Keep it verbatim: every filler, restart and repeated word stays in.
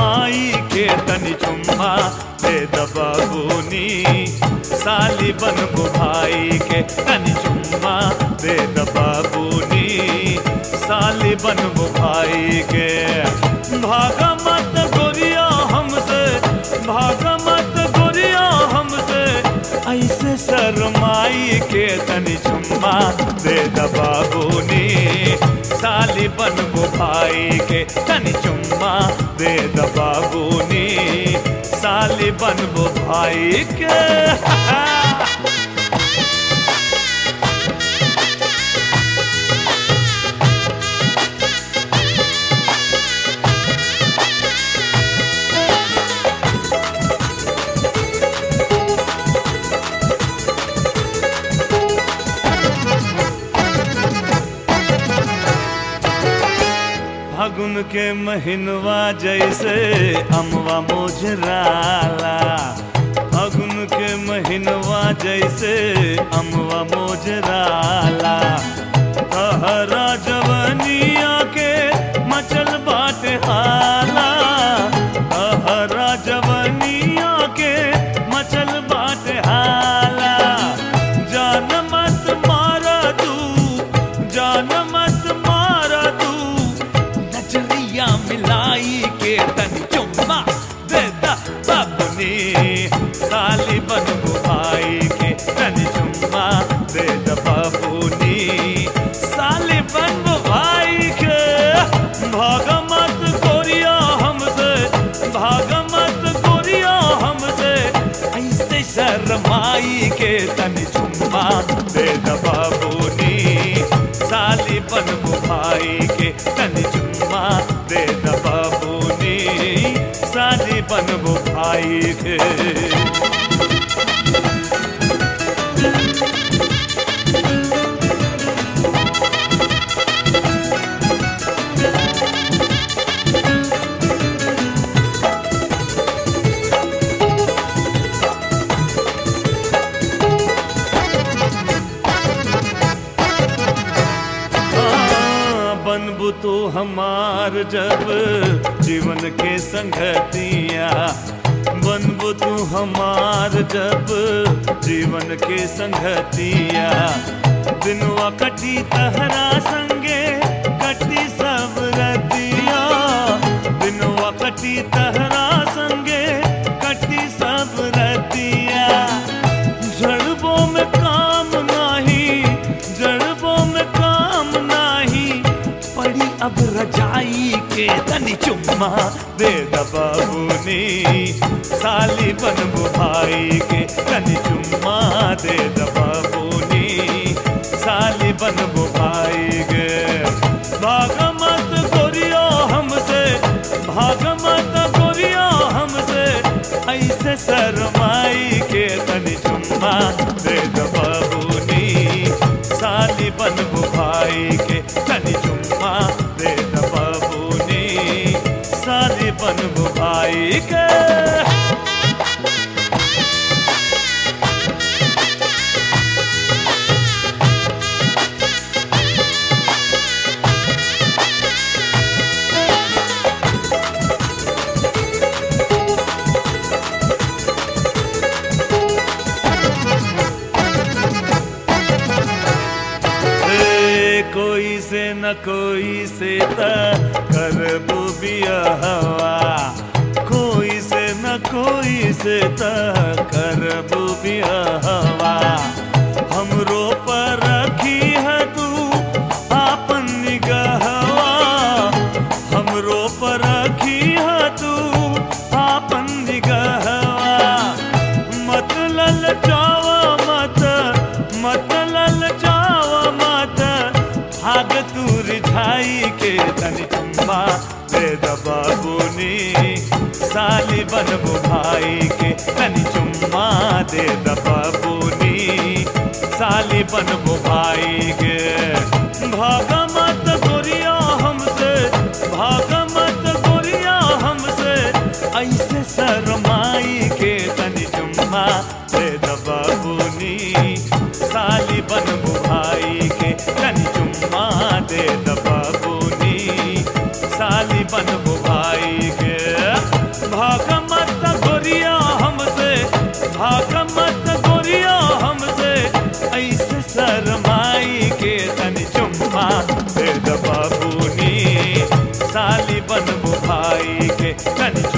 शरमाई के तनी चुम्मा दे दबाबूनी साली बनबू भाई के तनी चुम्मा दे दबाबूनी साली बनबू भाई के। भागा मत गोरिया हमसे, भागा मत गोरिया हमसे, ऐसे शरमाई के तनी चुम्मा दे दबाबूनी साली बनबू भाई के तनी चुम्मा दे दबाबूनी साली बनबू भाई के। फागुन के महीनवा जैसे अमवा मोजराला, फागुन के महीनवा जैसे अमवा मोजराला, कहरा जवनिया के मचल बाटे हाला, कहरा जवनिया के मचल बाटे हाला। जान मत मारा तू, जान मत मारा तू, नजरिया मिलाई के तनी चुम्मा दे दबाबूनी साली बनबू भाई के तनी चुम्मा दे दबाबूनी साली बनबू भाई के। भागा मत गोरिया हमसे, भागा मत गोरिया हमसे, ऐसे शरमाई के तनी चुम्मा दे दबाबूनी साली बनबू भाई के तनी चुम्मा दे दबाबूनी साली बनबू भाई के। बनबू तो हमार जब जीवन के संगतिया, बनबू तू हमार जब जीवन के संगतिया, दिनवा कटी तहरा संगे कटी सब रतिया, दिनवा कटी तहरा संगे कटी सब रतिया। जड़बों में काम नाही, जड़बों में काम नाही, पड़ी अब रजाई के तनी चुम्मा दे दबाबूनी साली बनबू भाई के तनी चुम्मा दे दबाबूनी साली बनबू भाई के। भागा मत गोरिया हमसे, भागा मत गोरिया हमसे, ऐसे शरमाई के तनी चुम्मा दे दबाबूनी साली बनबू भाई के तनी चुम्मा दे दबाबूनी साली बनबू भाई के। कोई से न कोई से त करबू बियाहवा, कोई से न कोई से त करबू बियाहवा। हमरो पर रखी है तू आपन निगहवा, हमरो पर रखी है तू आपन निगहवा। मत ललचावा मत, मत ललचावा मत, भाग तू रिझाई के तनी चुम्मा दे दबाबूनी साली बनबू भाई के तनी चुम्मा दे दबाबूनी साली बनबू भाई के। भागा मत गोरिया हमसे, भागा मत गोरिया हमसे, ऐसे शरमाई के तनी चुम्मा दे दबाबूनी साली बनबू भाई के तनी चुम्मा दे दबाबूनी साली बनबू भाई के। साली बनबू भाई के। तनी